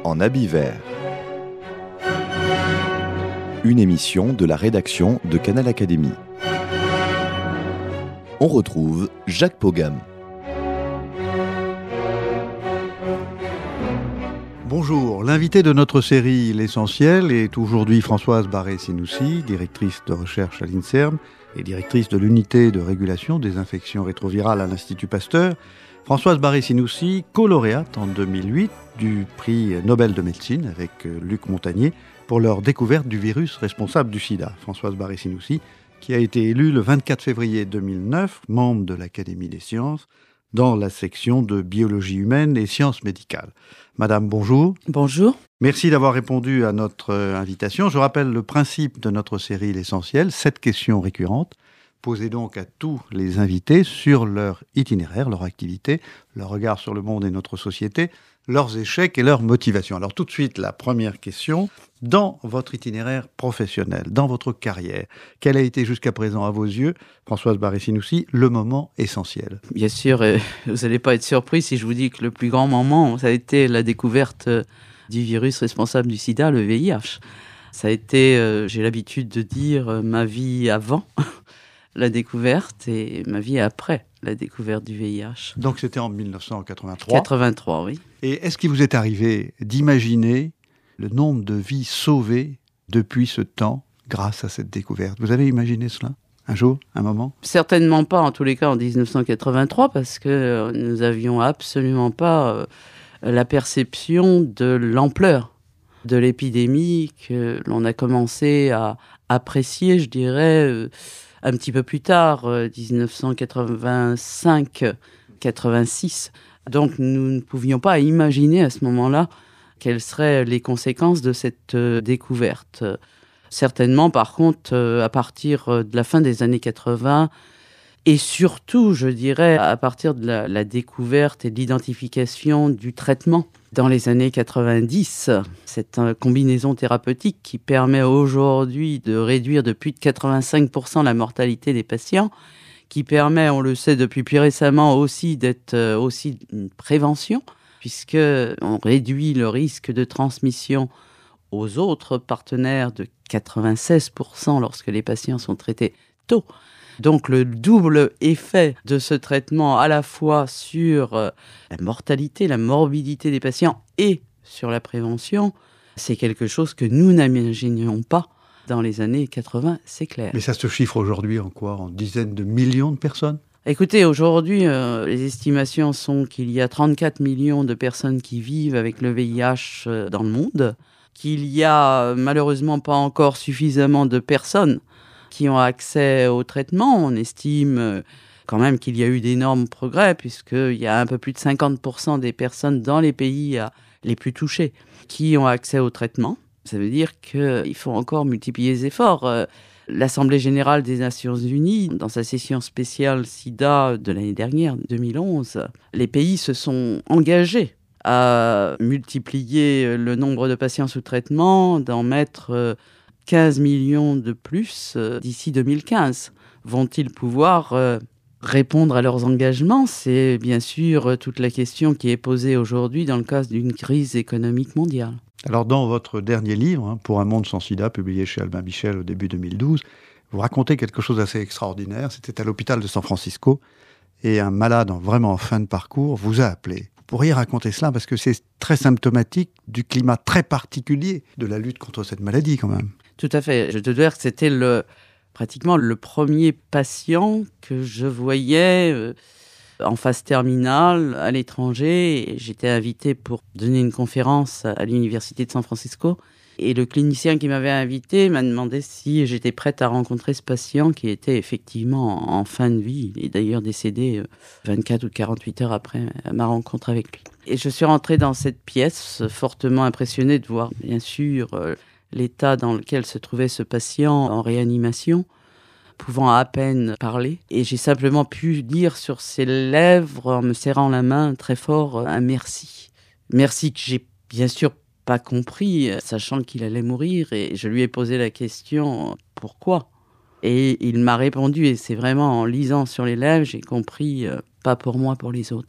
en habit vert. Une émission de la rédaction de Canal Académie. On retrouve Jacques Pogam. Bonjour, l'invité de notre série L'Essentiel est aujourd'hui Françoise Barré-Sinoussi, directrice de recherche à l'INSERM et directrice de l'unité de régulation des infections rétrovirales à l'Institut Pasteur. Françoise Barré-Sinoussi, co-lauréate en 2008 du prix Nobel de médecine avec Luc Montagnier pour leur découverte du virus responsable du sida. Françoise Barré-Sinoussi, qui a été élue le 24 février 2009, membre de l'Académie des sciences, dans la section de biologie humaine et sciences médicales. Madame, bonjour. Bonjour. Merci d'avoir répondu à notre invitation. Je rappelle le principe de notre série L'Essentiel, 7 questions récurrentes, posées donc à tous les invités sur leur itinéraire, leur activité, leur regard sur le monde et notre société, leurs échecs et leurs motivations. Alors tout de suite, la première question. Dans votre itinéraire professionnel, dans votre carrière, quel a été jusqu'à présent à vos yeux, Françoise Barré-Sinoussi, le moment essentiel ? Bien sûr, vous n'allez pas être surpris si je vous dis que le plus grand moment, ça a été la découverte du virus responsable du sida, le VIH. Ça a été, j'ai l'habitude de dire, ma vie avant la découverte et ma vie après la découverte du VIH. Donc c'était en 1983 ? 83, oui. Et est-ce qu'il vous est arrivé d'imaginer le nombre de vies sauvées depuis ce temps grâce à cette découverte ? Vous avez imaginé cela un jour, un moment ? Certainement pas, en tous les cas, en 1983, parce que nous n'avions absolument pas la perception de l'ampleur de l'épidémie que l'on a commencé à apprécier, je dirais, un petit peu plus tard, 1985-86. Donc nous ne pouvions pas imaginer à ce moment-là quelles seraient les conséquences de cette découverte. Certainement, par contre, à partir de la fin des années 80, et surtout, je dirais, à partir de la découverte et de l'identification du traitement dans les années 90, cette combinaison thérapeutique qui permet aujourd'hui de réduire de plus de 85% la mortalité des patients, qui permet, on le sait depuis plus récemment aussi, d'être aussi une prévention, puisqu'on réduit le risque de transmission aux autres partenaires de 96% lorsque les patients sont traités tôt. Donc le double effet de ce traitement à la fois sur la mortalité, la morbidité des patients et sur la prévention, c'est quelque chose que nous n'imaginions pas dans les années 80, c'est clair. Mais ça se chiffre aujourd'hui en quoi ? En dizaines de millions de personnes ? Écoutez, aujourd'hui, les estimations sont qu'il y a 34 millions de personnes qui vivent avec le VIH dans le monde, qu'il y a malheureusement pas encore suffisamment de personnes qui ont accès au traitement. On estime quand même qu'il y a eu d'énormes progrès, puisqu'il y a un peu plus de 50% des personnes dans les pays les plus touchés qui ont accès au traitement. Ça veut dire qu'il faut encore multiplier les efforts. L'Assemblée générale des Nations unies, dans sa session spéciale SIDA de l'année dernière, 2011, les pays se sont engagés à multiplier le nombre de patients sous traitement, d'en mettre 15 millions de plus d'ici 2015. Vont-ils pouvoir répondre à leurs engagements ? C'est bien sûr toute la question qui est posée aujourd'hui dans le cas d'une crise économique mondiale. Alors dans votre dernier livre, Pour un monde sans sida, publié chez Albin Michel au début 2012, vous racontez quelque chose d'assez extraordinaire. C'était à l'hôpital de San Francisco et un malade vraiment en fin de parcours vous a appelé. Vous pourriez raconter cela parce que c'est très symptomatique du climat très particulier de la lutte contre cette maladie quand même. Tout à fait. Je te dois dire que c'était pratiquement le premier patient que je voyais en phase terminale à l'étranger. J'étais invité pour donner une conférence à l'université de San Francisco. Et le clinicien qui m'avait invité m'a demandé si j'étais prête à rencontrer ce patient qui était effectivement en fin de vie. Il est d'ailleurs décédé 24 ou 48 heures après ma rencontre avec lui. Et je suis rentrée dans cette pièce fortement impressionnée de voir, bien sûr, l'état dans lequel se trouvait ce patient en réanimation, pouvant à peine parler. Et j'ai simplement pu lire sur ses lèvres, en me serrant la main très fort, un merci. Merci que j'ai bien sûr pas compris, sachant qu'il allait mourir. Et je lui ai posé la question « Pourquoi ?» Et il m'a répondu, et c'est vraiment en lisant sur les lèvres, j'ai compris « Pas pour moi, pour les autres ».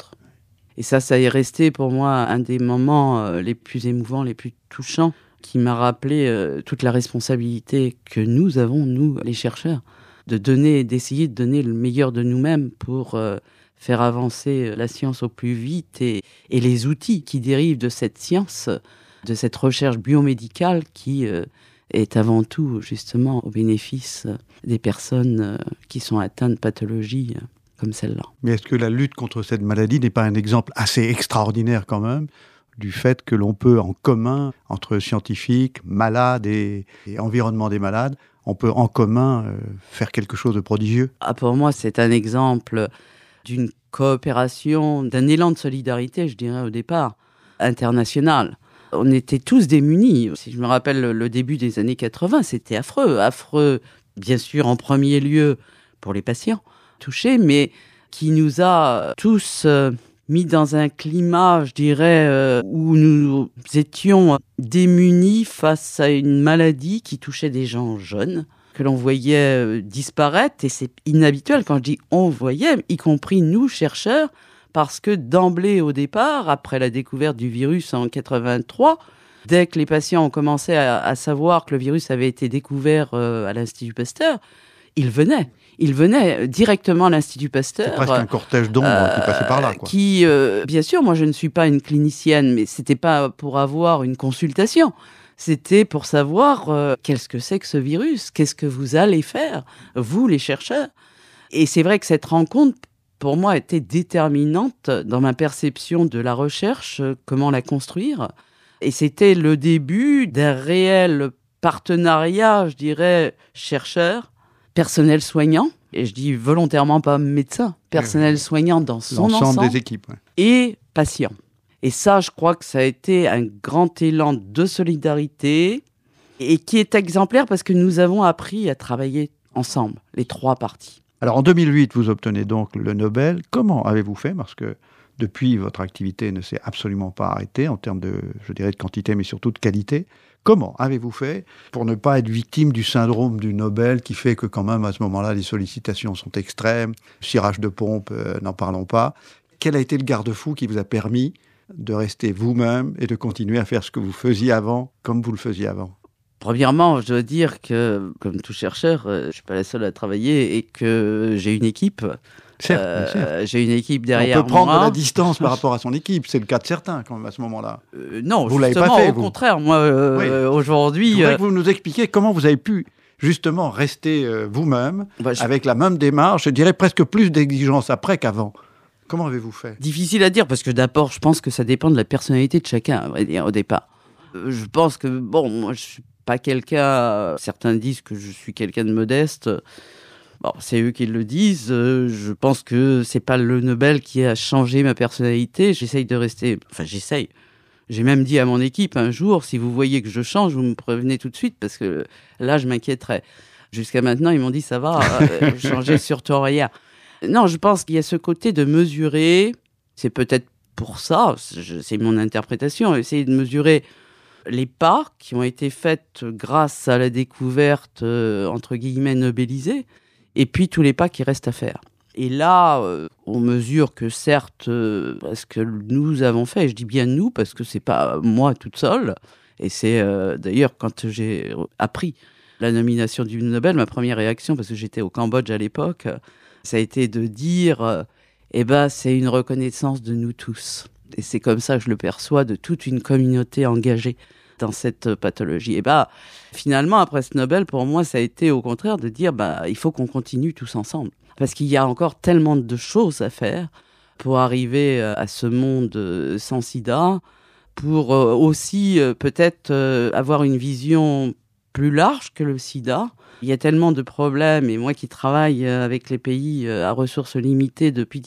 Et ça est resté pour moi un des moments les plus émouvants, les plus touchants, qui m'a rappelé toute la responsabilité que nous avons, nous, les chercheurs, d'essayer de donner le meilleur de nous-mêmes pour faire avancer la science au plus vite et les outils qui dérivent de cette science, de cette recherche biomédicale qui est avant tout justement au bénéfice des personnes qui sont atteintes de pathologies comme celle-là. Mais est-ce que la lutte contre cette maladie n'est pas un exemple assez extraordinaire quand même du fait que l'on peut en commun, entre scientifiques, malades et environnement des malades, on peut en commun faire quelque chose de prodigieux? Pour moi, c'est un exemple d'une coopération, d'un élan de solidarité, je dirais au départ, international. On était tous démunis. Si je me rappelle le début des années 80, c'était affreux. Affreux, bien sûr, en premier lieu pour les patients touchés, mais qui nous a tous mis dans un climat, je dirais, où nous étions démunis face à une maladie qui touchait des gens jeunes, que l'on voyait disparaître. Et c'est inhabituel quand je dis « on voyait », y compris nous, chercheurs, parce que d'emblée au départ, après la découverte du virus en 83, dès que les patients ont commencé à savoir que le virus avait été découvert à l'Institut Pasteur, ils venaient directement à l'Institut Pasteur. C'est presque un cortège d'ombre qui passait par là, quoi. Bien sûr, moi je ne suis pas une clinicienne, mais c'était pas pour avoir une consultation. C'était pour savoir qu'est-ce que c'est que ce virus, qu'est-ce que vous allez faire, vous les chercheurs. Et c'est vrai que cette rencontre, pour moi, était déterminante dans ma perception de la recherche, comment la construire. Et c'était le début d'un réel partenariat, je dirais, chercheur, personnel soignant, et je dis volontairement pas médecin, personnel soignant dans son ensemble des équipes, ouais. Et patient. Et ça, je crois que ça a été un grand élan de solidarité et qui est exemplaire parce que nous avons appris à travailler ensemble, les trois parties. Alors en 2008, vous obtenez donc le Nobel. Comment avez-vous fait? Parce que depuis, votre activité ne s'est absolument pas arrêtée en termes de, je dirais, de quantité, mais surtout de qualité. Comment avez-vous fait pour ne pas être victime du syndrome du Nobel qui fait que quand même à ce moment-là, les sollicitations sont extrêmes, cirage de pompe, n'en parlons pas. Quel a été le garde-fou qui vous a permis de rester vous-même et de continuer à faire ce que vous faisiez avant, comme vous le faisiez avant? Premièrement, je dois dire que, comme tout chercheur, je ne suis pas la seule à travailler et que j'ai une équipe. Certes. J'ai une équipe derrière moi. On peut prendre de la distance par rapport à son équipe. C'est le cas de certains, quand même, à ce moment-là. Non, vous justement, l'avez pas fait, au contraire. Moi, aujourd'hui... Je voudrais que vous nous expliquiez comment vous avez pu, justement, rester vous-même, avec la même démarche, je dirais presque plus d'exigence après qu'avant. Comment avez-vous fait? Difficile à dire, parce que d'abord, je pense que ça dépend de la personnalité de chacun, à vrai dire, au départ. Je pense que, moi, je suis pas quelqu'un... Certains disent que je suis quelqu'un de modeste. Bon, c'est eux qui le disent. Je pense que c'est pas le Nobel qui a changé ma personnalité. J'essaye de rester... Enfin, j'essaye. J'ai même dit à mon équipe un jour, si vous voyez que je change, vous me prévenez tout de suite, parce que là, je m'inquiéterais. Jusqu'à maintenant, ils m'ont dit, ça va, changer surtout rien. Non, je pense qu'il y a ce côté de mesurer, c'est peut-être pour ça, c'est mon interprétation, essayer de mesurer les pas qui ont été faits grâce à la découverte, entre guillemets, nobelisée, et puis tous les pas qui restent à faire. Et là, on mesure que certes, ce que nous avons fait, et je dis bien nous, parce que c'est pas moi toute seule, et c'est d'ailleurs quand j'ai appris la nomination du Nobel, ma première réaction, parce que j'étais au Cambodge à l'époque, ça a été de dire, c'est une reconnaissance de nous tous. Et c'est comme ça que je le perçois, de toute une communauté engagée dans cette pathologie. Finalement, après ce Nobel, pour moi, ça a été au contraire de dire, il faut qu'on continue tous ensemble. Parce qu'il y a encore tellement de choses à faire pour arriver à ce monde sans sida, pour aussi peut-être avoir une vision plus large que le sida. Il y a tellement de problèmes, et moi qui travaille avec les pays à ressources limitées depuis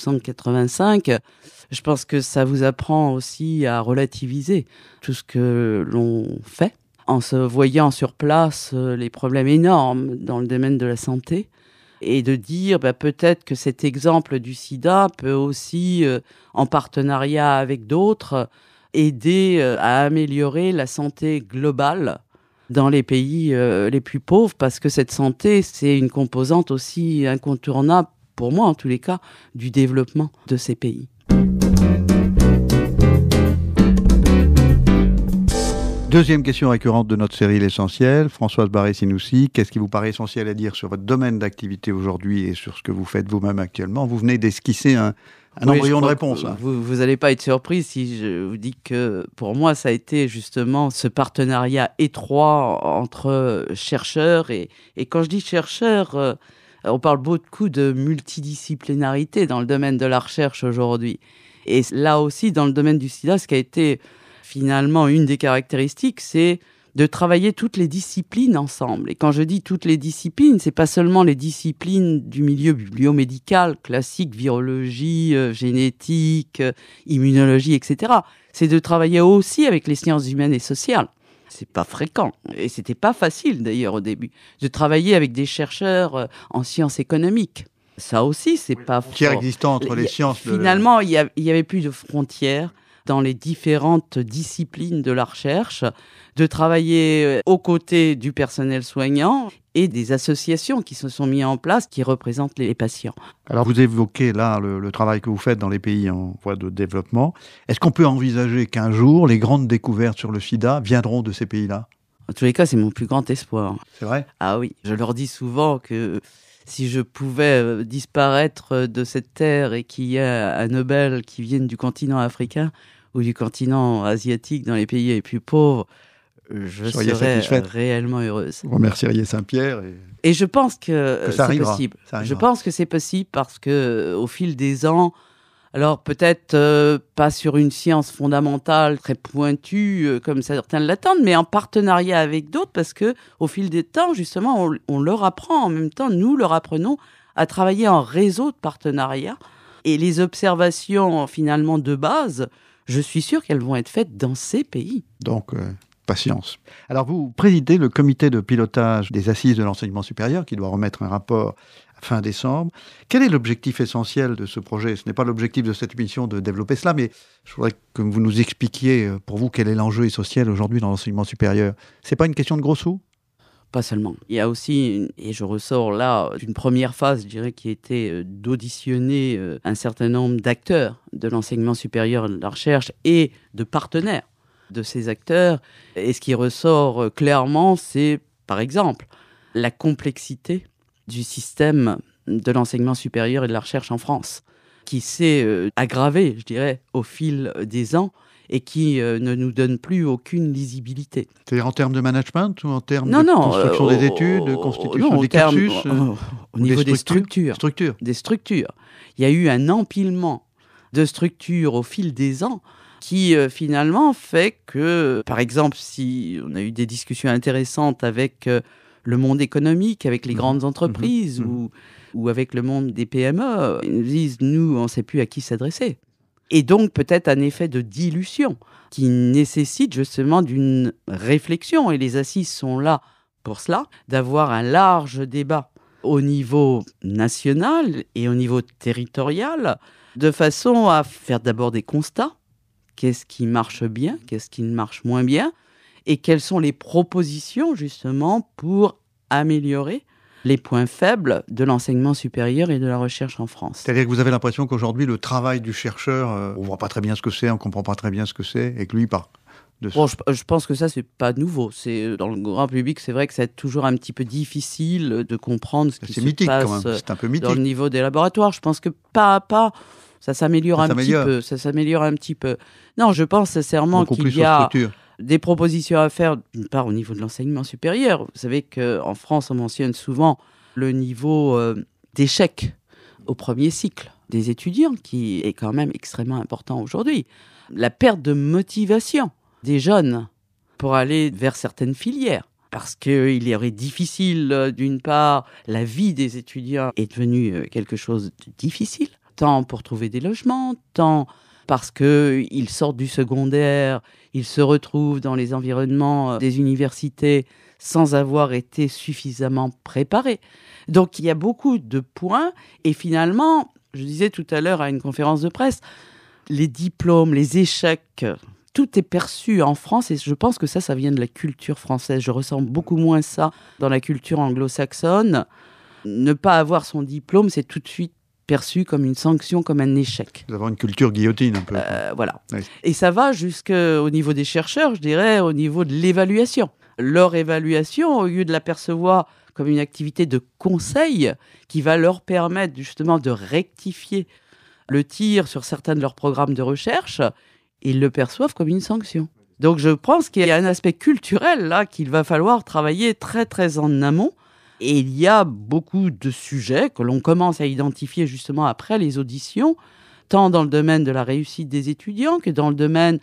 1985, je pense que ça vous apprend aussi à relativiser tout ce que l'on fait, en se voyant sur place les problèmes énormes dans le domaine de la santé, et de dire peut-être que cet exemple du sida peut aussi, en partenariat avec d'autres, aider à améliorer la santé globale dans les pays les plus pauvres, parce que cette santé, c'est une composante aussi incontournable, pour moi en tous les cas, du développement de ces pays. Deuxième question récurrente de notre série L'Essentiel. Françoise Barré-Sinoussi, qu'est-ce qui vous paraît essentiel à dire sur votre domaine d'activité aujourd'hui et sur ce que vous faites vous-même actuellement? Vous venez d'esquisser un embryon de réponse. Vous n'allez pas être surpris si je vous dis que pour moi, ça a été justement ce partenariat étroit entre chercheurs. Et quand je dis chercheurs, on parle beaucoup de multidisciplinarité dans le domaine de la recherche aujourd'hui. Et là aussi, dans le domaine du sida, ce qui a été finalement une des caractéristiques, c'est de travailler toutes les disciplines ensemble. Et quand je dis toutes les disciplines, c'est pas seulement les disciplines du milieu biomédical, classique, virologie, génétique, immunologie, etc. C'est de travailler aussi avec les sciences humaines et sociales. C'est pas fréquent. Et c'était pas facile d'ailleurs au début. De travailler avec des chercheurs en sciences économiques. Ça aussi, c'est pas fort. Frontière existante entre les sciences. Finalement, il y avait plus de frontières dans les différentes disciplines de la recherche, de travailler aux côtés du personnel soignant et des associations qui se sont mises en place, qui représentent les patients. Alors vous évoquez là le travail que vous faites dans les pays en voie de développement. Est-ce qu'on peut envisager qu'un jour, les grandes découvertes sur le sida viendront de ces pays-là? En tous les cas, c'est mon plus grand espoir. C'est vrai? Ah oui, je leur dis souvent que si je pouvais disparaître de cette terre et qu'il y ait un Nobel qui vienne du continent africain ou du continent asiatique dans les pays les plus pauvres, je serais réellement heureuse. Vous remercieriez Saint-Pierre. Et je pense que c'est arrivera, possible. Je pense que c'est possible parce qu'au fil des ans, alors peut-être pas sur une science fondamentale très pointue comme certains l'attendent, mais en partenariat avec d'autres, parce qu'au fil des temps, justement, on leur apprend en même temps, nous leur apprenons à travailler en réseau de partenariat. Et les observations finalement de base, je suis sûr qu'elles vont être faites dans ces pays. Donc, patience. Alors, vous présidez le comité de pilotage des assises de l'enseignement supérieur qui doit remettre un rapport à fin décembre. Quel est l'objectif essentiel de ce projet? Ce n'est pas l'objectif de cette émission de développer cela, mais je voudrais que vous nous expliquiez, pour vous, quel est l'enjeu essentiel aujourd'hui dans l'enseignement supérieur. Ce n'est pas une question de gros sous? Pas seulement. Il y a aussi, et je ressors là d'une première phase, je dirais, qui était d'auditionner un certain nombre d'acteurs de l'enseignement supérieur et de la recherche et de partenaires de ces acteurs. Et ce qui ressort clairement, c'est, par exemple, la complexité du système de l'enseignement supérieur et de la recherche en France, qui s'est aggravé, je dirais, au fil des ans, et qui ne nous donne plus aucune lisibilité. C'est-à-dire en termes de management ou en termes de construction des études, de constitution des cursus au niveau des structures. Des structures. Il y a eu un empilement de structures au fil des ans qui finalement fait que, par exemple, si on a eu des discussions intéressantes avec le monde économique, avec les grandes entreprises ou avec le monde des PME, ils nous disent, nous, on ne sait plus à qui s'adresser. Et donc peut-être un effet de dilution qui nécessite justement d'une réflexion. Et les assises sont là pour cela, d'avoir un large débat au niveau national et au niveau territorial, de façon à faire d'abord des constats. Qu'est-ce qui marche bien, qu'est-ce qui marche moins bien, et quelles sont les propositions justement pour améliorer les points faibles de l'enseignement supérieur et de la recherche en France. C'est-à-dire que vous avez l'impression qu'aujourd'hui, le travail du chercheur, on ne voit pas très bien ce que c'est, on ne comprend pas très bien ce que c'est, et que lui, je pense que ça, c'est pas nouveau. C'est, dans le grand public, c'est vrai que c'est toujours un petit peu difficile de comprendre ce qui se passe quand même. C'est un peu mythique. Dans le niveau des laboratoires. Je pense que pas à pas, ça s'améliore un petit peu. Non, je pense sincèrement qu'il y a des propositions à faire, d'une part au niveau de l'enseignement supérieur. Vous savez qu'en France, on mentionne souvent le niveau d'échec au premier cycle des étudiants, qui est quand même extrêmement important aujourd'hui. La perte de motivation des jeunes pour aller vers certaines filières. Parce qu'il est difficile, d'une part, la vie des étudiants est devenue quelque chose de difficile, tant pour trouver des logements, tant parce qu'ils sortent du secondaire, ils se retrouvent dans les environnements des universités sans avoir été suffisamment préparés. Donc il y a beaucoup de points, et finalement, je disais tout à l'heure à une conférence de presse, les diplômes, les échecs, tout est perçu en France, et je pense que ça vient de la culture française. Je ressens beaucoup moins ça dans la culture anglo-saxonne. Ne pas avoir son diplôme, c'est tout de suite perçu comme une sanction, comme un échec. Vous avez une culture guillotine un peu. Voilà. Oui. Et ça va jusqu'au niveau des chercheurs, je dirais, au niveau de l'évaluation. Leur évaluation, au lieu de l'apercevoir comme une activité de conseil qui va leur permettre justement de rectifier le tir sur certains de leurs programmes de recherche, ils le perçoivent comme une sanction. Donc je pense qu'il y a un aspect culturel là qu'il va falloir travailler très très en amont. Et il y a beaucoup de sujets que l'on commence à identifier justement après les auditions, tant dans le domaine de la réussite des étudiants que dans le domaine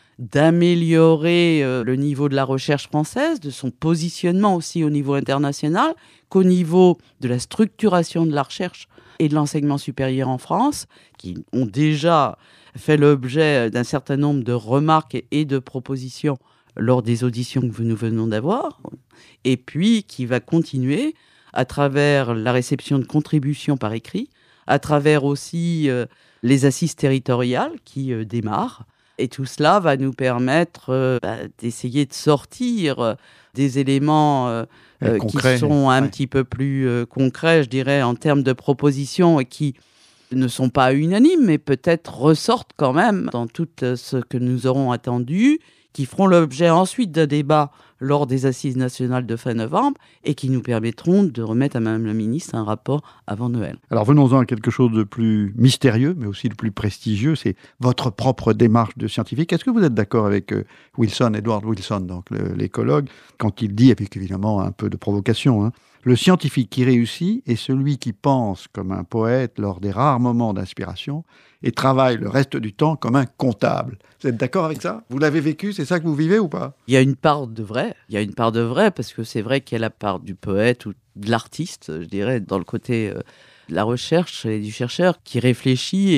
d'améliorer le niveau de la recherche française, de son positionnement aussi au niveau international, qu'au niveau de la structuration de la recherche et de l'enseignement supérieur en France, qui ont déjà fait l'objet d'un certain nombre de remarques et de propositions lors des auditions que nous venons d'avoir, et puis qui va continuer à travers la réception de contributions par écrit, à travers aussi les assises territoriales qui démarrent. Et tout cela va nous permettre d'essayer de sortir des éléments qui sont un petit peu plus concrets, je dirais, en termes de propositions et qui ne sont pas unanimes, mais peut-être ressortent quand même dans tout ce que nous aurons attendu, qui feront l'objet ensuite d'un débat lors des Assises nationales de fin novembre et qui nous permettront de remettre à Mme la ministre un rapport avant Noël. Alors venons-en à quelque chose de plus mystérieux, mais aussi de plus prestigieux, c'est votre propre démarche de scientifique. Est-ce que vous êtes d'accord avec Edward Wilson, donc l'écologue, quand il dit, avec évidemment un peu de provocation, le scientifique qui réussit est celui qui pense comme un poète lors des rares moments d'inspiration et travaille le reste du temps comme un comptable. Vous êtes d'accord avec ça? Vous l'avez vécu? C'est ça que vous vivez ou pas? Il y a une part de vrai. Il y a une part de vrai parce que c'est vrai qu'il y a la part du poète ou de l'artiste, je dirais, dans le côté de la recherche et du chercheur qui réfléchit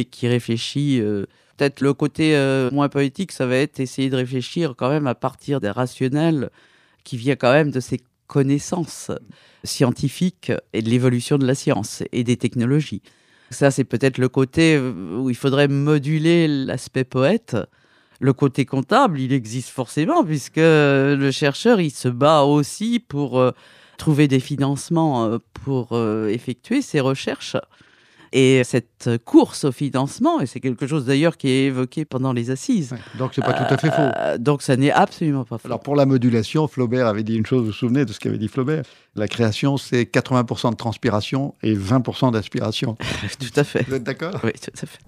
peut-être le côté moins poétique, ça va être essayer de réfléchir quand même à partir des rationnels qui vient quand même de ses connaissances scientifiques et de l'évolution de la science et des technologies. Ça, c'est peut-être le côté où il faudrait moduler l'aspect poète. Le côté comptable, il existe forcément, puisque le chercheur, il se bat aussi pour trouver des financements pour effectuer ses recherches. Et cette course au financement, et c'est quelque chose d'ailleurs qui est évoqué pendant les assises. Ouais, donc c'est pas tout à fait faux. Donc ça n'est absolument pas faux. Alors pour la modulation, Flaubert avait dit une chose, vous vous souvenez de ce qu'avait dit Flaubert? La création, c'est 80% de transpiration et 20% d'aspiration. Tout à fait. Vous êtes d'accord? Oui, tout à fait.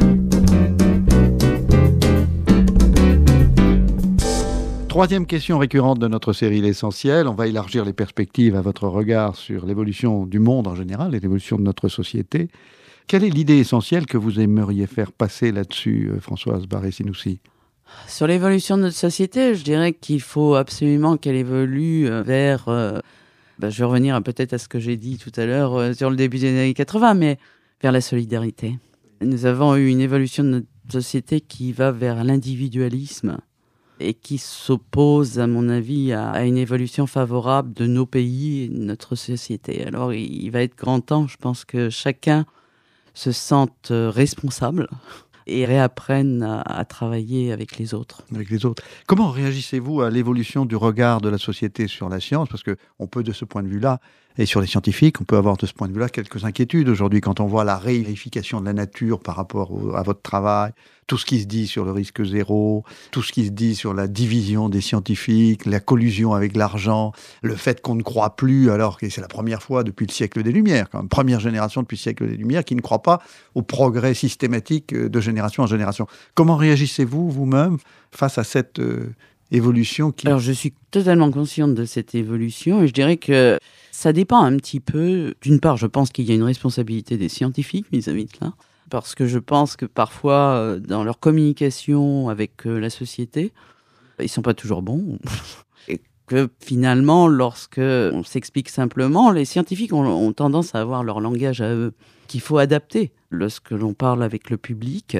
Troisième question récurrente de notre série L'Essentiel. On va élargir les perspectives à votre regard sur l'évolution du monde en général et l'évolution de notre société. Quelle est l'idée essentielle que vous aimeriez faire passer là-dessus, Françoise Barré-Sinoussi? Sur l'évolution de notre société, je dirais qu'il faut absolument qu'elle évolue vers... je vais revenir peut-être à ce que j'ai dit tout à l'heure sur le début des années 80, mais vers la solidarité. Nous avons eu une évolution de notre société qui va vers l'individualisme et qui s'oppose, à mon avis, à une évolution favorable de nos pays et de notre société. Alors, il va être grand temps, je pense, que chacun se sentent responsables et réapprennent à travailler avec les autres. Avec les autres. Comment réagissez-vous à l'évolution du regard de la société sur la science? Parce qu'on peut, de ce point de vue-là, et sur les scientifiques, on peut avoir de ce point de vue-là quelques inquiétudes aujourd'hui quand on voit la réification de la nature par rapport à votre travail, tout ce qui se dit sur le risque zéro, tout ce qui se dit sur la division des scientifiques, la collusion avec l'argent, le fait qu'on ne croit plus, alors que c'est la première fois depuis le siècle des Lumières, quand même, première génération depuis le siècle des Lumières, qui ne croit pas au progrès systématique de génération en génération. Comment réagissez-vous vous-même face à cette évolution qui... Alors je suis totalement consciente de cette évolution et je dirais que ça dépend un petit peu. D'une part, je pense qu'il y a une responsabilité des scientifiques vis-à-vis de cela, parce que je pense que parfois, dans leur communication avec la société, ils sont pas toujours bons. Et que finalement, lorsque on s'explique simplement, les scientifiques ont tendance à avoir leur langage à eux, qu'il faut adapter lorsque l'on parle avec le public.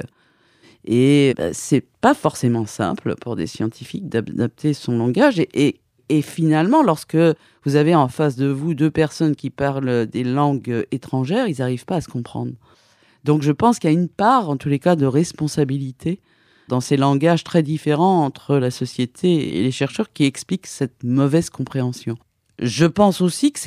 Et c'est pas forcément simple pour des scientifiques d'adapter son langage. Et finalement, lorsque vous avez en face de vous deux personnes qui parlent des langues étrangères, ils n'arrivent pas à se comprendre. Donc je pense qu'il y a une part, en tous les cas, de responsabilité dans ces langages très différents entre la société et les chercheurs qui expliquent cette mauvaise compréhension. Je pense aussi que c'est pas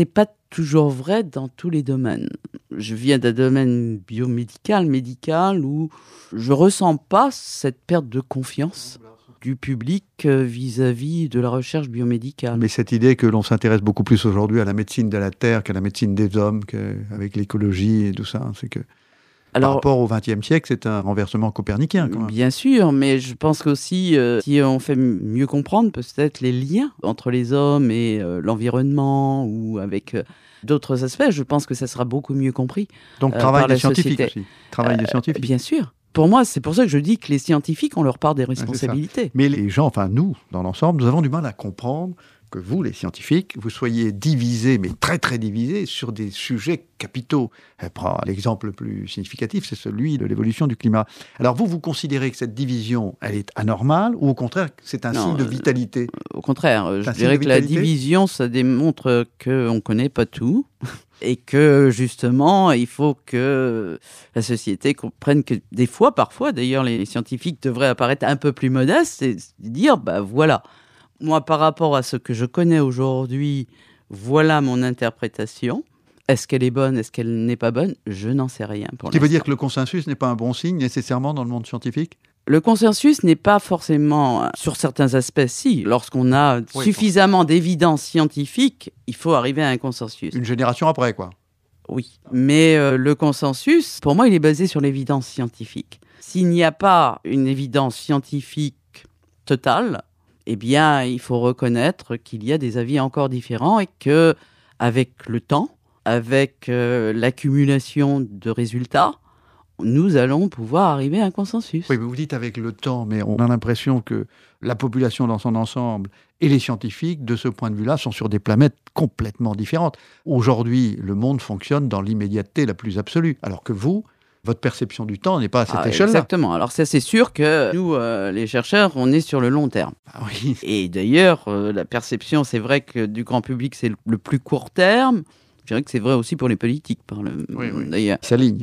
toujours vrai dans tous les domaines. Je viens d'un domaine biomédical, médical, où je ressens pas cette perte de confiance du public vis-à-vis de la recherche biomédicale. Mais cette idée que l'on s'intéresse beaucoup plus aujourd'hui à la médecine de la Terre qu'à la médecine des hommes, qu'avec l'écologie et tout ça, c'est que par rapport au XXe siècle, c'est un renversement copernicien, quand même. Bien sûr, mais je pense qu'aussi, si on fait mieux comprendre peut-être les liens entre les hommes et l'environnement ou avec d'autres aspects, je pense que ça sera beaucoup mieux compris. Donc, travail des scientifiques aussi. Travail des scientifiques. Bien sûr. Pour moi, c'est pour ça que je dis que les scientifiques ont leur part des responsabilités. Mais les gens, enfin nous, dans l'ensemble, nous avons du mal à comprendre que vous, les scientifiques, vous soyez divisés, mais très très divisés, sur des sujets capitaux. L'exemple le plus significatif, c'est celui de l'évolution du climat. Alors vous considérez que cette division, elle est anormale, ou au contraire, c'est un signe de vitalité? Au contraire, je dirais que la division, ça démontre qu'on ne connaît pas tout. Et que, justement, il faut que la société comprenne que des fois, parfois, d'ailleurs, les scientifiques devraient apparaître un peu plus modestes et dire, voilà, moi, par rapport à ce que je connais aujourd'hui, voilà mon interprétation. Est-ce qu'elle est bonne? Est-ce qu'elle n'est pas bonne? Je n'en sais rien pour l'instant. Ce qui veut dire que le consensus n'est pas un bon signe, nécessairement, dans le monde scientifique? Le consensus n'est pas forcément, sur certains aspects, si. Lorsqu'on a suffisamment d'évidence scientifique, il faut arriver à un consensus. Une génération après, quoi. Oui, mais le consensus, pour moi, il est basé sur l'évidence scientifique. S'il n'y a pas une évidence scientifique totale, eh bien, il faut reconnaître qu'il y a des avis encore différents et que, avec le temps, avec l'accumulation de résultats, nous allons pouvoir arriver à un consensus. Oui, mais vous dites avec le temps, mais on a l'impression que la population dans son ensemble et les scientifiques, de ce point de vue-là, sont sur des planètes complètement différentes. Aujourd'hui, le monde fonctionne dans l'immédiateté la plus absolue, alors que vous, votre perception du temps n'est pas à cette échelle-là. Exactement. Alors ça, c'est sûr que nous, les chercheurs, on est sur le long terme. Ah oui. Et d'ailleurs, la perception, c'est vrai que du grand public, c'est le plus court terme. Je dirais que c'est vrai aussi pour les politiques, d'ailleurs. Il s'aligne.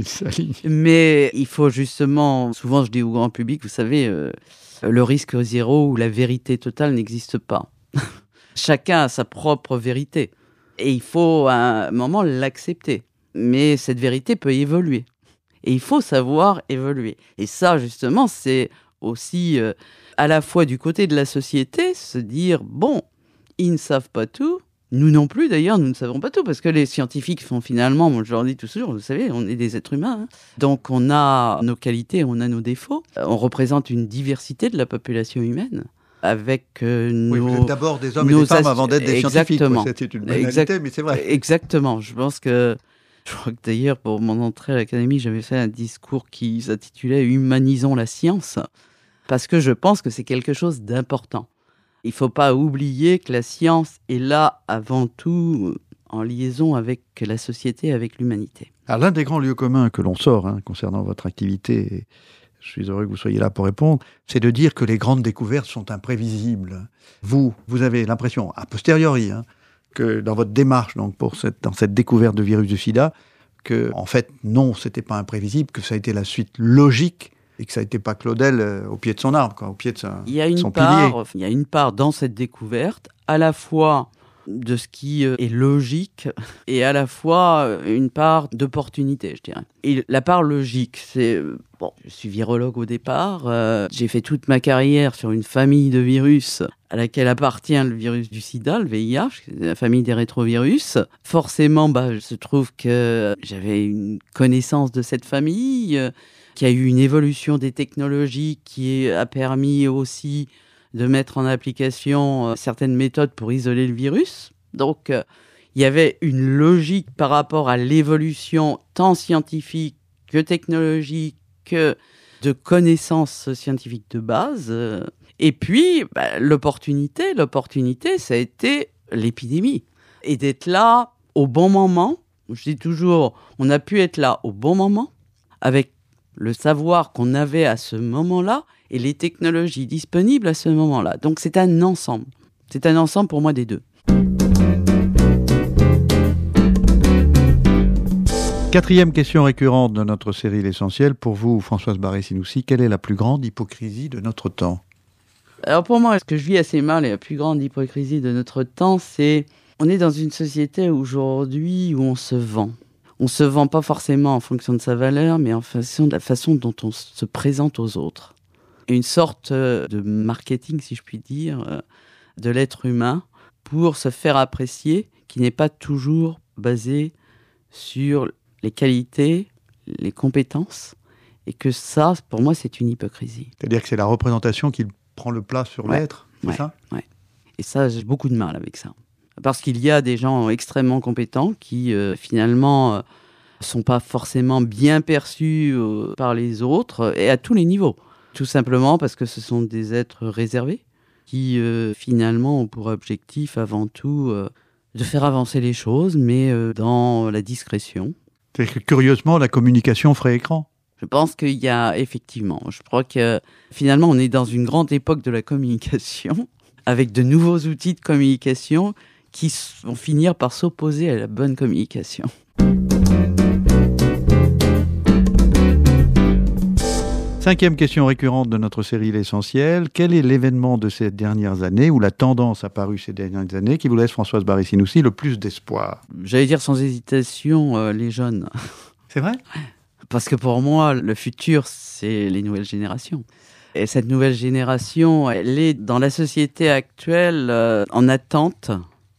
Mais il faut justement, souvent je dis au grand public, vous savez, le risque zéro ou la vérité totale n'existe pas. Chacun a sa propre vérité. Et il faut à un moment l'accepter. Mais cette vérité peut évoluer. Et il faut savoir évoluer. Et ça, justement, c'est aussi à la fois du côté de la société, se dire, bon, ils ne savent pas tout. Nous non plus, d'ailleurs, nous ne savons pas tout, parce que les scientifiques font finalement, moi je leur dis toujours, vous savez, on est des êtres humains, hein. Donc on a nos qualités, on a nos défauts. On représente une diversité de la population humaine, avec nos... Oui, vous êtes d'abord des hommes et des femmes avant d'être des scientifiques. Exactement. C'était une banalité, mais c'est vrai. Exactement. Je pense que... Je crois que d'ailleurs, pour mon entrée à l'Académie, j'avais fait un discours qui s'intitulait « Humanisons la science », parce que je pense que c'est quelque chose d'important. Il ne faut pas oublier que la science est là avant tout en liaison avec la société, avec l'humanité. Alors, l'un des grands lieux communs que l'on sort concernant votre activité, et je suis heureux que vous soyez là pour répondre, c'est de dire que les grandes découvertes sont imprévisibles. Vous avez l'impression, a posteriori, que dans votre démarche donc dans cette découverte de virus du sida, que en fait, non, ce n'était pas imprévisible, que ça a été la suite logique, et que ça n'était pas Claudel au pied de son arbre, au pied de son pilier. Il y a une part dans cette découverte, à la fois de ce qui est logique, et à la fois une part d'opportunité, je dirais. Et la part logique, c'est... je suis virologue au départ, j'ai fait toute ma carrière sur une famille de virus à laquelle appartient le virus du sida, le VIH, la famille des rétrovirus. Forcément, il se trouve que j'avais une connaissance de cette famille, qu'il y a eu une évolution des technologies qui a permis aussi de mettre en application certaines méthodes pour isoler le virus. Donc, il y avait une logique par rapport à l'évolution tant scientifique que technologique, que de connaissances scientifiques de base. Et puis, l'opportunité, ça a été l'épidémie. Et d'être là au bon moment. Je dis toujours, on a pu être là au bon moment, avec le savoir qu'on avait à ce moment-là et les technologies disponibles à ce moment-là. Donc c'est un ensemble. C'est un ensemble pour moi des deux. Quatrième question récurrente de notre série L'Essentiel. Pour vous, Françoise Barré-Sinoussi, quelle est la plus grande hypocrisie de notre temps? Alors pour moi, ce que je vis assez mal et la plus grande hypocrisie de notre temps, c'est On est dans une société aujourd'hui où on se vend. On ne se vend pas forcément en fonction de sa valeur, mais en fonction de la façon dont on se présente aux autres. Une sorte de marketing, si je puis dire, de l'être humain pour se faire apprécier, qui n'est pas toujours basé sur les qualités, les compétences, et que ça, pour moi, c'est une hypocrisie. C'est-à-dire que c'est la représentation qui prend le pas sur l'être, c'est ça ? Ouais. Et ça, j'ai beaucoup de mal avec ça. Parce qu'il y a des gens extrêmement compétents qui, finalement, sont pas forcément bien perçus par les autres, et à tous les niveaux. Tout simplement parce que ce sont des êtres réservés, qui, finalement, ont pour objectif, avant tout, de faire avancer les choses, mais dans la discrétion. C'est que, curieusement, la communication ferait écran. Je pense qu'il y a, effectivement, je crois que, finalement, on est dans une grande époque de la communication, avec de nouveaux outils de communication qui vont finir par s'opposer à la bonne communication. Cinquième question récurrente de notre série L'Essentiel. Quel est l'événement de ces dernières années, ou la tendance apparue ces dernières années, qui vous laisse, Françoise Barré-Sinoussi, le plus d'espoir ? J'allais dire sans hésitation, les jeunes. C'est vrai ? Parce que pour moi, le futur, c'est les nouvelles générations. Et cette nouvelle génération, elle est dans la société actuelle en attente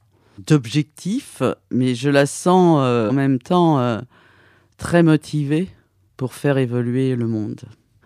d'objectifs, mais je la sens en même temps très motivée pour faire évoluer le monde.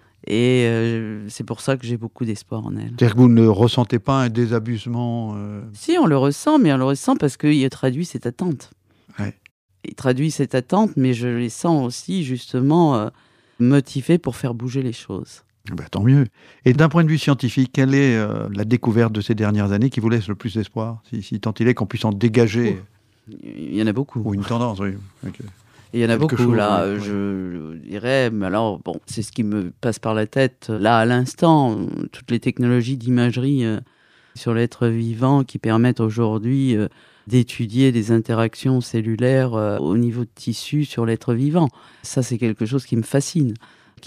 Et c'est pour ça que j'ai beaucoup d'espoir en elle. C'est-à-dire que vous ne ressentez pas un désabusement Si, on le ressent, mais on le ressent parce qu'il traduit cette attente. Ouais. Il traduit cette attente, mais je les sens aussi justement motivés pour faire bouger les choses. Ben, tant mieux. Et d'un point de vue scientifique, quelle est la découverte de ces dernières années qui vous laisse le plus d'espoir, si tant il est qu'on puisse en dégager Il y en a beaucoup. Ou une tendance, oui. Okay. Il y en a Quelque beaucoup, chose, là, oui. je dirais, mais alors, bon, c'est ce qui me passe par la tête, là, à l'instant, toutes les technologies d'imagerie sur l'être vivant qui permettent aujourd'hui d'étudier des interactions cellulaires au niveau de tissu sur l'être vivant. Ça, c'est quelque chose qui me fascine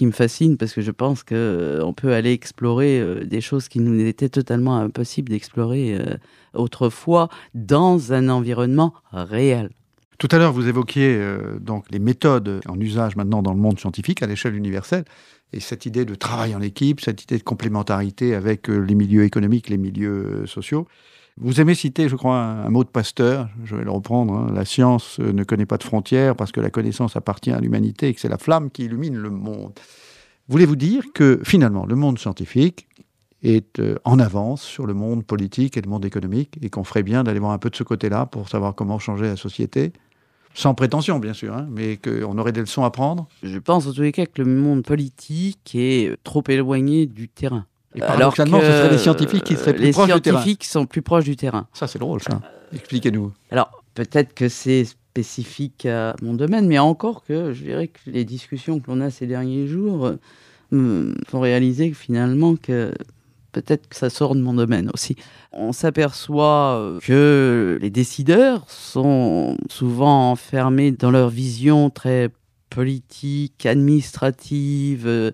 parce que je pense qu'on peut aller explorer des choses qui nous étaient totalement impossibles d'explorer autrefois dans un environnement réel. Tout à l'heure, vous évoquiez donc les méthodes en usage maintenant dans le monde scientifique à l'échelle universelle, et cette idée de travail en équipe, cette idée de complémentarité avec les milieux économiques, les milieux sociaux. Vous aimez citer, je crois, un mot de Pasteur, je vais le reprendre, hein, la science ne connaît pas de frontières parce que la connaissance appartient à l'humanité et que c'est la flamme qui illumine le monde. Voulez-vous dire que finalement, le monde scientifique est en avance sur le monde politique et le monde économique et qu'on ferait bien d'aller voir un peu de ce côté-là pour savoir comment changer la société ? Sans prétention, bien sûr, hein, mais qu'on aurait des leçons à prendre. Je pense en tous les cas que le monde politique est trop éloigné du terrain. Et paradoxalement, ce seraient les scientifiques qui seraient plus proches du terrain. Les scientifiques sont plus proches du terrain. Ça, c'est drôle, ça. Expliquez-nous. Alors, peut-être que c'est spécifique à mon domaine, mais encore que je dirais que les discussions que l'on a ces derniers jours font réaliser que finalement que peut-être que ça sort de mon domaine aussi. On s'aperçoit que les décideurs sont souvent enfermés dans leur vision très politique, administrative,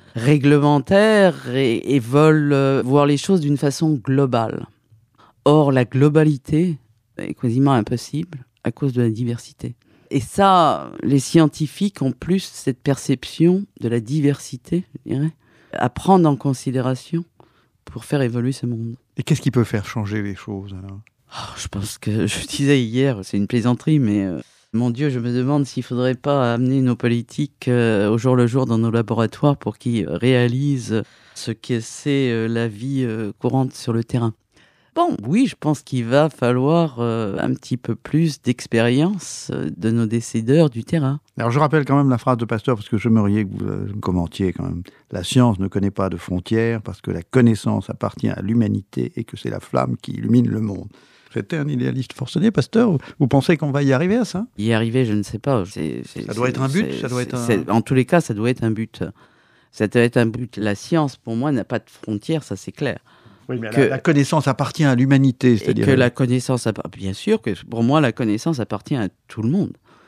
réglementaire et veulent voir les choses d'une façon globale. Or, la globalité est quasiment impossible à cause de la diversité. Et ça, les scientifiques ont plus cette perception de la diversité, je dirais, à prendre en considération pour faire évoluer ce monde. Et qu'est-ce qui peut faire changer les choses, alors ? Je pense que, je disais hier, c'est une plaisanterie, mais mon Dieu, je me demande s'il ne faudrait pas amener nos politiques au jour le jour dans nos laboratoires pour qu'ils réalisent ce que c'est la vie courante sur le terrain. Bon, oui, je pense qu'il va falloir un petit peu plus d'expérience de nos décideurs du terrain. Alors je rappelle quand même la phrase de Pasteur, parce que j'aimerais que vous me commentiez quand même. La science ne connaît pas de frontières, parce que la connaissance appartient à l'humanité et que c'est la flamme qui illumine le monde. C'était un idéaliste forcené, Pasteur. Vous pensez qu'on va y arriver à ça ? Y arriver, je ne sais pas. Ça doit être un but, ça doit être En tous les cas, ça doit être un but. Ça doit être un but. La science, pour moi, n'a pas de frontières, ça c'est clair. Oui, mais la connaissance appartient à l'humanité, c'est-à-dire... Et que la connaissance... Bien sûr que pour moi, la connaissance appartient à tout le monde.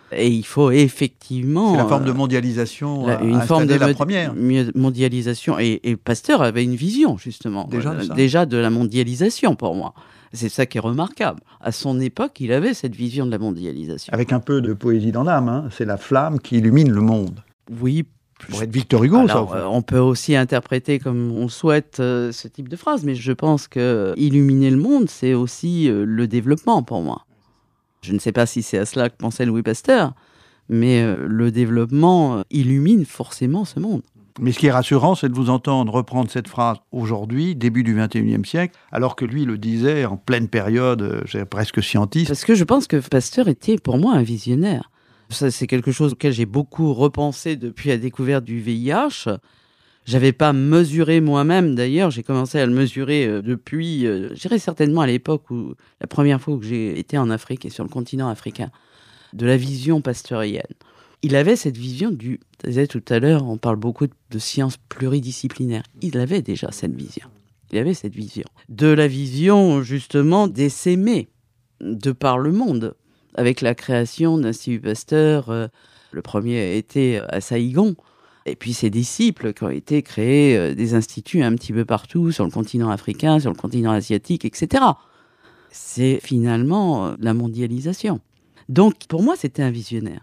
Et il faut effectivement... C'est la forme de mondialisation une forme de la première. mondialisation. Et Pasteur avait une vision, justement. Déjà de la mondialisation, pour moi. C'est ça qui est remarquable. À son époque, il avait cette vision de la mondialisation. Avec un peu de poésie dans l'âme, hein. C'est la flamme qui illumine le monde. Oui. Pour être Victor Hugo, alors, ça. On peut aussi interpréter comme on souhaite ce type de phrase, mais je pense que illuminer le monde, c'est aussi le développement pour moi. Je ne sais pas si c'est à cela que pensait Louis Pasteur, mais le développement illumine forcément ce monde. Mais ce qui est rassurant, c'est de vous entendre reprendre cette phrase aujourd'hui, début du XXIe siècle, alors que lui le disait en pleine période presque scientiste. Parce que je pense que Pasteur était pour moi un visionnaire. Ça, c'est quelque chose auquel j'ai beaucoup repensé depuis la découverte du VIH. J'avais pas mesuré moi-même, d'ailleurs, j'ai commencé à le mesurer depuis, je dirais certainement à l'époque où la première fois où j'ai été en Afrique et sur le continent africain, de la vision pasteurienne. Il avait cette vision du, je disais tout à l'heure, on parle beaucoup de sciences pluridisciplinaires. Il avait déjà cette vision. Il avait cette vision. De la vision, justement, d'essaimer de par le monde. Avec la création d'Institut Pasteur, le premier a été à Saïgon, et puis ses disciples qui ont été créés des instituts un petit peu partout, sur le continent africain, sur le continent asiatique, etc. C'est finalement la mondialisation. Donc, pour moi, c'était un visionnaire.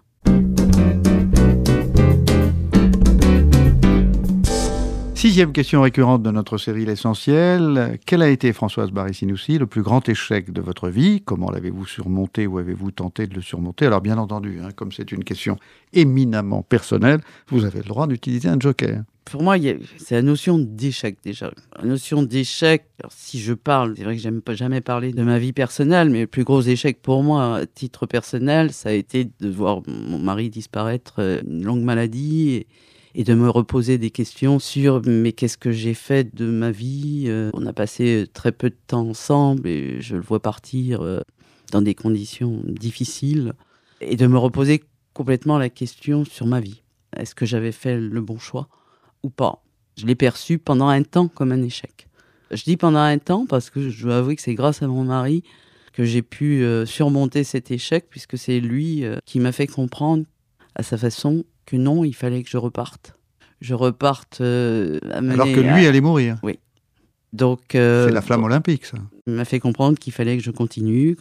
Sixième question récurrente de notre série L'Essentiel. Quel a été, Françoise Barré-Sinoussi, le plus grand échec de votre vie ? Comment l'avez-vous surmonté ou avez-vous tenté de le surmonter ? Alors bien entendu, comme c'est une question éminemment personnelle, vous avez le droit d'utiliser un joker. Pour moi, c'est la notion d'échec déjà. La notion d'échec, alors, si je parle, c'est vrai que j'aime pas jamais parler de ma vie personnelle, mais le plus gros échec pour moi, à titre personnel, ça a été de voir mon mari disparaître une longue maladie et de me reposer des questions sur mais qu'est-ce que j'ai fait de ma vie. On a passé très peu de temps ensemble et je le vois partir dans des conditions difficiles. Et de me reposer complètement la question sur ma vie. Est-ce que j'avais fait le bon choix ou pas ? Je l'ai perçu pendant un temps comme un échec. Je dis pendant un temps parce que je dois avouer que c'est grâce à mon mari que j'ai pu surmonter cet échec, puisque c'est lui qui m'a fait comprendre à sa façon que non, il fallait que je reparte. Je reparte à mener... Alors que lui allait mourir. Oui. Donc, c'est la flamme olympique, ça. Il m'a fait comprendre qu'il fallait que je continue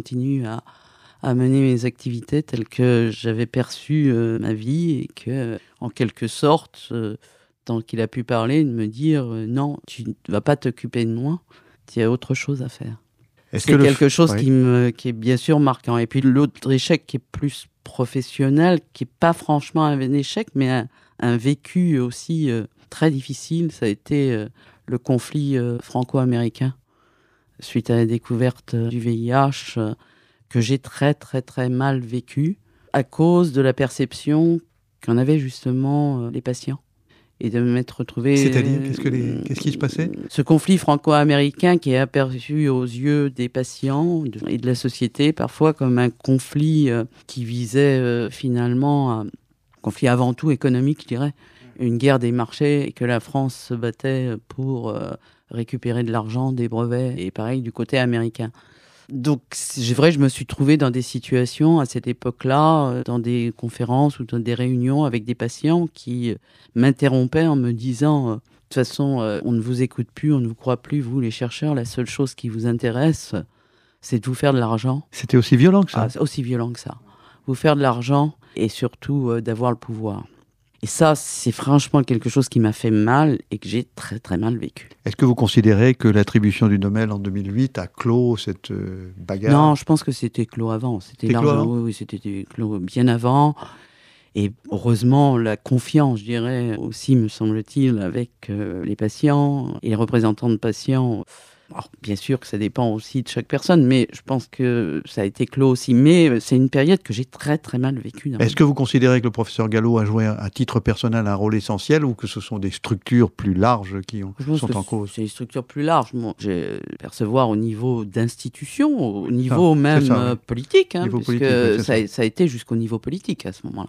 à mener mes activités telles que j'avais perçu ma vie et que, en quelque sorte, tant qu'il a pu parler, de me dire non, tu ne vas pas t'occuper de moi, tu as autre chose à faire. C'est quelque chose qui est bien sûr marquant. Et puis l'autre échec qui est plus professionnel, qui n'est pas franchement un échec, mais un vécu aussi très difficile, ça a été le conflit franco-américain suite à la découverte du VIH, que j'ai très très très mal vécu à cause de la perception qu'en avaient justement les patients. Et de m'être retrouvé... C'est-à-dire, qu'est-ce qui se passait ? Ce conflit franco-américain qui est aperçu aux yeux des patients et de la société, parfois comme un conflit qui visait finalement un conflit avant tout économique, je dirais. Une guerre des marchés et que la France se battait pour récupérer de l'argent, des brevets, et pareil du côté américain. Donc, c'est vrai, je me suis trouvé dans des situations à cette époque-là, dans des conférences ou dans des réunions avec des patients qui m'interrompaient en me disant de toute façon, on ne vous écoute plus, on ne vous croit plus, vous les chercheurs, la seule chose qui vous intéresse, c'est de vous faire de l'argent. C'était aussi violent que ça ? C'est aussi violent que ça. Vous faire de l'argent et surtout d'avoir le pouvoir. Et ça, c'est franchement quelque chose qui m'a fait mal et que j'ai très très mal vécu. Est-ce que vous considérez que l'attribution du Nobel en 2008 a clos cette bagarre ? Non, je pense que c'était clos avant. C'était largement, oui, c'était clos bien avant. Et heureusement, la confiance, je dirais, aussi, me semble-t-il, avec les patients et les représentants de patients. Alors, bien sûr que ça dépend aussi de chaque personne, mais je pense que ça a été clos aussi. Mais c'est une période que j'ai très très mal vécue. Est-ce que vous considérez que le professeur Gallo a joué à titre personnel un rôle essentiel ou que ce sont des structures plus larges qui sont en cause ? C'est des structures plus larges. Bon, j'ai percevoir au niveau d'institutions, au niveau même politique, puisque ça a été jusqu'au niveau politique à ce moment-là.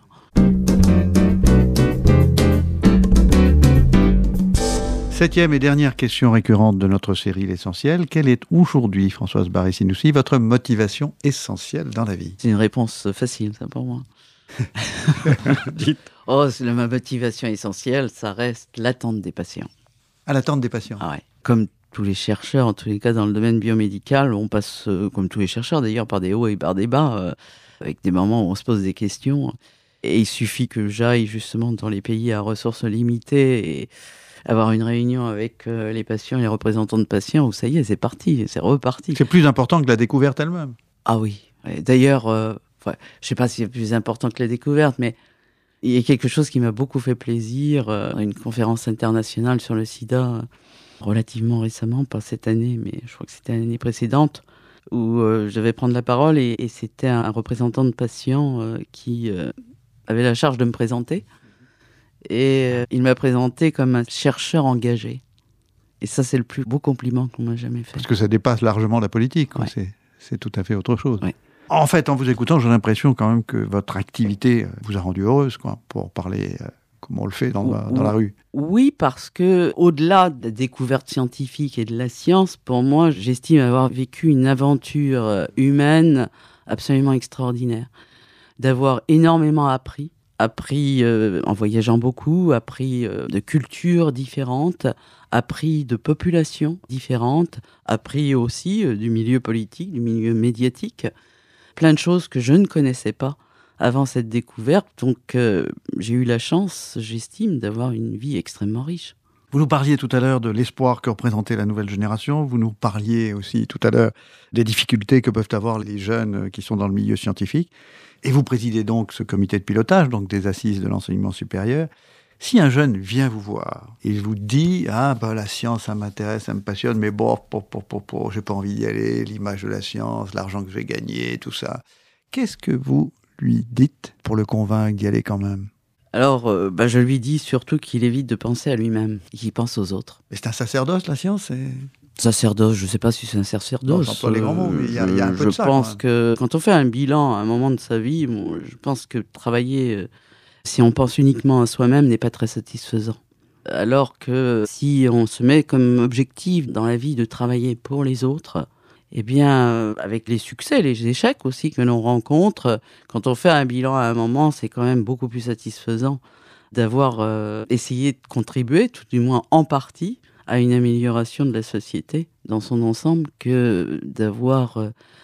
Septième et dernière question récurrente de notre série L'Essentiel. Quelle est aujourd'hui, Françoise Barré-Sinoussi, votre motivation essentielle dans la vie ? C'est une réponse facile, ça, pour moi. Dites. Oh, ma motivation essentielle, ça reste l'attente des patients. À l'attente des patients. Ah ouais. Comme tous les chercheurs, en tous les cas dans le domaine biomédical, on passe, comme tous les chercheurs d'ailleurs, par des hauts et par des bas, avec des moments où on se pose des questions. Et il suffit que j'aille justement dans les pays à ressources limitées et avoir une réunion avec les patients et les représentants de patients, où ça y est, c'est parti, c'est reparti. C'est plus important que la découverte elle-même. Ah oui. D'ailleurs, je ne sais pas si c'est plus important que la découverte, mais il y a quelque chose qui m'a beaucoup fait plaisir, une conférence internationale sur le sida, relativement récemment, pas cette année, mais je crois que c'était l'année précédente, où je devais prendre la parole et c'était un représentant de patients qui avait la charge de me présenter. Et il m'a présenté comme un chercheur engagé. Et ça, c'est le plus beau compliment qu'on m'a jamais fait. Parce que ça dépasse largement la politique. Ouais. C'est tout à fait autre chose. Ouais. En fait, en vous écoutant, j'ai l'impression quand même que votre activité vous a rendu heureuse, quoi, pour parler comme on le fait dans la rue. Oui, parce que au-delà de la découverte scientifique et de la science, pour moi, j'estime avoir vécu une aventure humaine absolument extraordinaire. D'avoir énormément appris en voyageant beaucoup, appris de cultures différentes, appris de populations différentes, appris aussi du milieu politique, du milieu médiatique. Plein de choses que je ne connaissais pas avant cette découverte. Donc, j'ai eu la chance, j'estime, d'avoir une vie extrêmement riche. Vous nous parliez tout à l'heure de l'espoir que représentait la nouvelle génération. Vous nous parliez aussi tout à l'heure des difficultés que peuvent avoir les jeunes qui sont dans le milieu scientifique. Et vous présidez donc ce comité de pilotage, donc des assises de l'enseignement supérieur. Si un jeune vient vous voir et vous dit « Ah, la science, ça m'intéresse, ça me passionne, mais bon, j'ai pas envie d'y aller, l'image de la science, l'argent que je vais gagner, tout ça. » Qu'est-ce que vous lui dites pour le convaincre d'y aller quand même ? Alors, je lui dis surtout qu'il évite de penser à lui-même, qu'il pense aux autres. Mais c'est un sacerdoce, la science, Sacerdoce, je ne sais pas si c'est un sacerdoce. J'emploie les grands mots, mais il y a un peu de ça. Je pense que quand on fait un bilan à un moment de sa vie, je pense que travailler, si on pense uniquement à soi-même, n'est pas très satisfaisant. Alors que si on se met comme objectif dans la vie de travailler pour les autres, eh bien, avec les succès, les échecs aussi que l'on rencontre, quand on fait un bilan à un moment, c'est quand même beaucoup plus satisfaisant d'avoir essayé de contribuer, tout du moins en partie, à une amélioration de la société dans son ensemble que d'avoir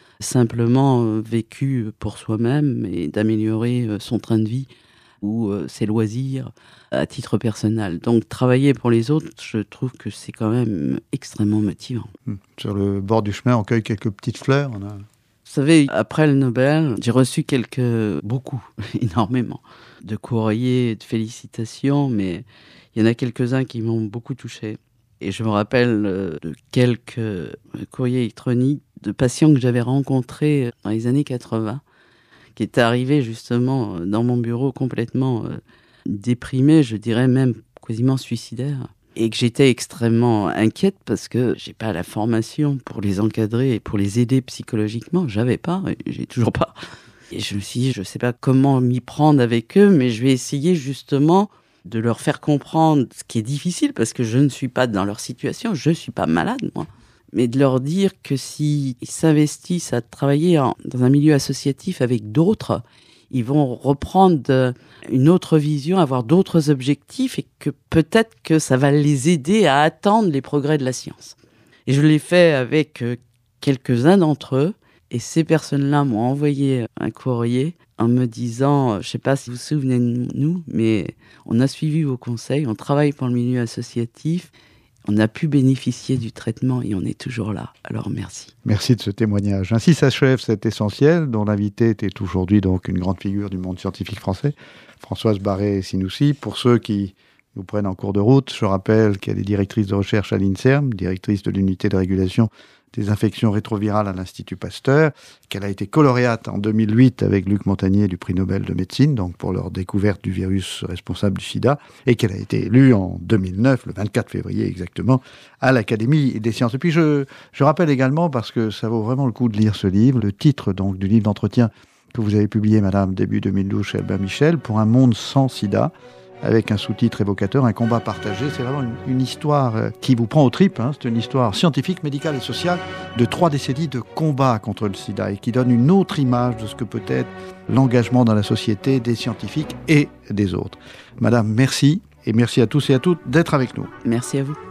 simplement vécu pour soi-même et d'améliorer son train de vie ou ses loisirs à titre personnel. Donc travailler pour les autres, je trouve que c'est quand même extrêmement motivant. Sur le bord du chemin, on cueille quelques petites fleurs. Vous savez, après le Nobel, j'ai reçu beaucoup, énormément, de courriers, de félicitations, mais il y en a quelques-uns qui m'ont beaucoup touché. Et je me rappelle de quelques courriers électroniques de patients que j'avais rencontrés dans les années 80, qui étaient arrivés justement dans mon bureau complètement déprimés, je dirais même quasiment suicidaires. Et que j'étais extrêmement inquiète parce que j'ai pas la formation pour les encadrer et pour les aider psychologiquement. J'avais pas, j'ai toujours pas. Et je me suis dit, je sais pas comment m'y prendre avec eux, mais je vais essayer justement de leur faire comprendre ce qui est difficile, parce que je ne suis pas dans leur situation, je ne suis pas malade, moi. Mais de leur dire que s'ils s'investissent à travailler dans un milieu associatif avec d'autres, ils vont reprendre une autre vision, avoir d'autres objectifs, et que peut-être que ça va les aider à attendre les progrès de la science. Et je l'ai fait avec quelques-uns d'entre eux, et ces personnes-là m'ont envoyé un courrier en me disant, je ne sais pas si vous vous souvenez de nous, mais on a suivi vos conseils, on travaille pour le milieu associatif, on a pu bénéficier du traitement et on est toujours là. Alors merci. Merci de ce témoignage. Ainsi s'achève cet Essentiel, dont l'invité était aujourd'hui donc une grande figure du monde scientifique français, Françoise Barré-Sinoussi. Pour ceux qui nous prennent en cours de route, je rappelle qu'elle est directrice de recherche à l'INSERM, directrice de l'unité de régulation des infections rétrovirales à l'Institut Pasteur, qu'elle a été lauréate en 2008 avec Luc Montagnier du prix Nobel de médecine, donc pour leur découverte du virus responsable du sida, et qu'elle a été élue en 2009, le 24 février exactement, à l'Académie des sciences. Et puis je rappelle également, parce que ça vaut vraiment le coup de lire ce livre, le titre donc du livre d'entretien que vous avez publié, Madame, début 2012 chez Albin Michel, Pour un monde sans sida, avec un sous-titre évocateur, un combat partagé. C'est vraiment une histoire qui vous prend aux tripes. C'est une histoire scientifique, médicale et sociale de 3 décennies de combat contre le sida et qui donne une autre image de ce que peut être l'engagement dans la société des scientifiques et des autres. Madame, merci. Et merci à tous et à toutes d'être avec nous. Merci à vous.